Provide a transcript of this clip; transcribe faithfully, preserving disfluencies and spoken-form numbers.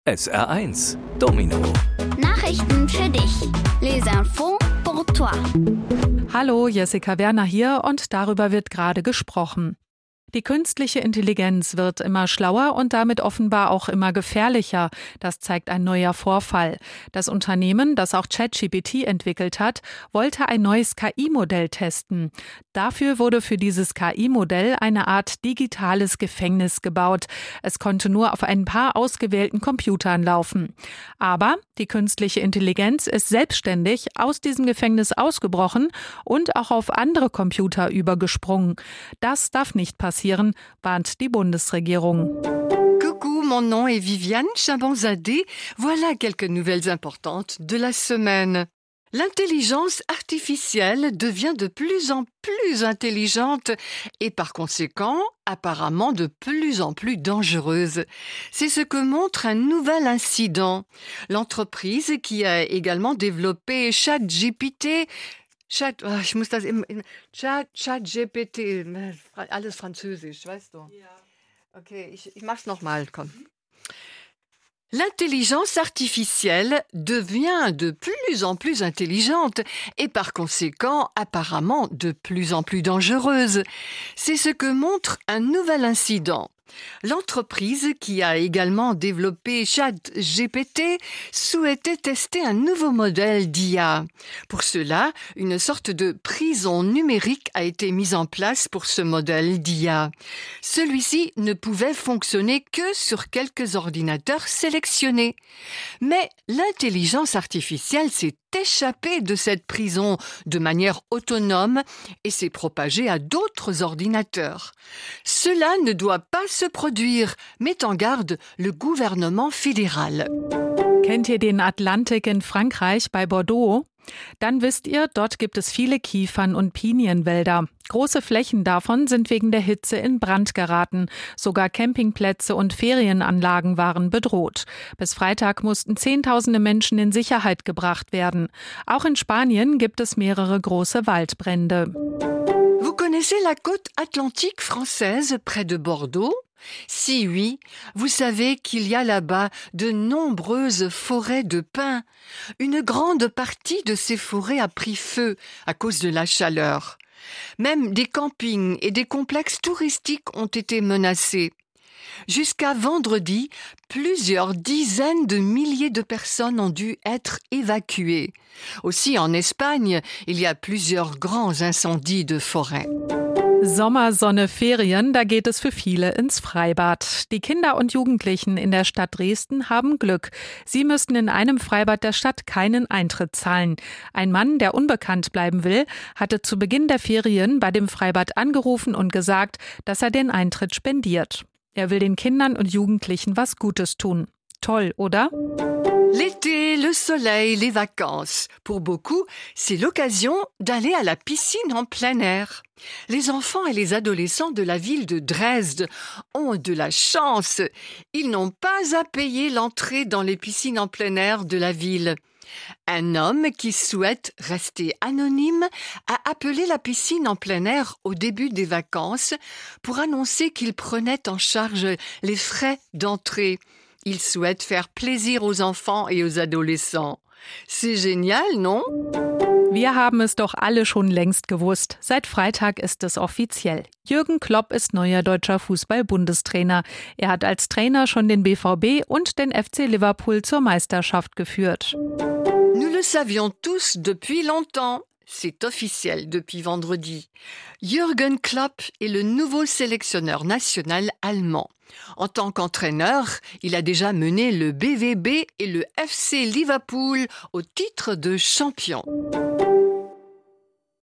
S R eins Domino. Nachrichten für dich. Les infos pour toi. Hallo, Jessica Werner hier und darüber wird gerade gesprochen. Die künstliche Intelligenz wird immer schlauer und damit offenbar auch immer gefährlicher. Das zeigt ein neuer Vorfall. Das Unternehmen, das auch ChatGPT entwickelt hat, wollte ein neues K I-Modell testen. Dafür wurde für dieses K I-Modell eine Art digitales Gefängnis gebaut. Es konnte nur auf ein paar ausgewählten Computern laufen. Aber die künstliche Intelligenz ist selbstständig aus diesem Gefängnis ausgebrochen und auch auf andere Computer übergesprungen. Das darf nicht passieren, warnt die Bundesregierung. Coucou, mon nom est Viviane Chabanzadeh. Voilà quelques nouvelles importantes de la semaine. L'intelligence artificielle devient de plus en plus intelligente et par conséquent, apparemment de plus en plus dangereuse. C'est ce que montre un nouvel incident. L'entreprise qui a également développé ChatGPT, Chat, oh, ich muss das im, im Chat, ChatGPT, alles Französisch, weißt du? Ja. Okay, ich, ich mach's nochmal, komm. L'intelligence artificielle devient de plus en plus intelligente et par conséquent apparemment de plus en plus dangereuse. C'est ce que montre un nouvel incident. L'entreprise qui a également développé ChatGPT souhaitait tester un nouveau modèle d'I A. Pour cela, une sorte de prison numérique a été mise en place pour ce modèle d'I A. Celui-ci ne pouvait fonctionner que sur quelques ordinateurs sélectionnés. Mais l'intelligence artificielle s'est échappée de cette prison de manière autonome et s'est propagée à d'autres ordinateurs. Cela ne doit pas se produire, met en garde le gouvernement fédéral. Kennt ihr den Atlantik in Frankreich bei Bordeaux? Dann wisst ihr, dort gibt es viele Kiefern- und Pinienwälder. Große Flächen davon sind wegen der Hitze in Brand geraten. Sogar Campingplätze und Ferienanlagen waren bedroht. Bis Freitag mussten Zehntausende Menschen in Sicherheit gebracht werden. Auch in Spanien gibt es mehrere große Waldbrände. Vous connaissez la côte atlantique française près de Bordeaux? Si oui, vous savez qu'il y a là-bas de nombreuses forêts de pins. Une grande partie de ces forêts a pris feu à cause de la chaleur. Même des campings et des complexes touristiques ont été menacés. Jusqu'à vendredi, plusieurs dizaines de milliers de personnes ont dû être évacuées. Aussi en Espagne, il y a plusieurs grands incendies de forêt. Sommer, Sonne, Ferien, da geht es für viele ins Freibad. Die Kinder und Jugendlichen in der Stadt Dresden haben Glück. Sie müssten in einem Freibad der Stadt keinen Eintritt zahlen. Ein Mann, der unbekannt bleiben will, hatte zu Beginn der Ferien bei dem Freibad angerufen und gesagt, dass er den Eintritt spendiert. Er will den Kindern und Jugendlichen was Gutes tun. Toll, oder? L'été, le soleil, les vacances. Pour beaucoup, c'est l'occasion d'aller à la piscine en plein air. Les enfants et les adolescents de la ville de Dresde ont de la chance. Ils n'ont pas à payer l'entrée dans les piscines en plein air de la ville. Un homme qui souhaite rester anonyme a appelé la piscine en plein air au début des vacances pour annoncer qu'il prenait en charge les frais d'entrée. Il souhaite faire plaisir aux enfants et aux adolescents. C'est génial, non? Wir haben es doch alle schon längst gewusst. Seit Freitag ist es offiziell. Jürgen Klopp ist neuer deutscher Fußball-Bundestrainer. Er hat als Trainer schon den B V B und den F C Liverpool zur Meisterschaft geführt. Nous le savions tous depuis longtemps. C'est officiel depuis vendredi. Jürgen Klopp est le nouveau sélectionneur national allemand. En tant qu'entraîneur, il a déjà mené le B V B et le F C Liverpool au titre de champion.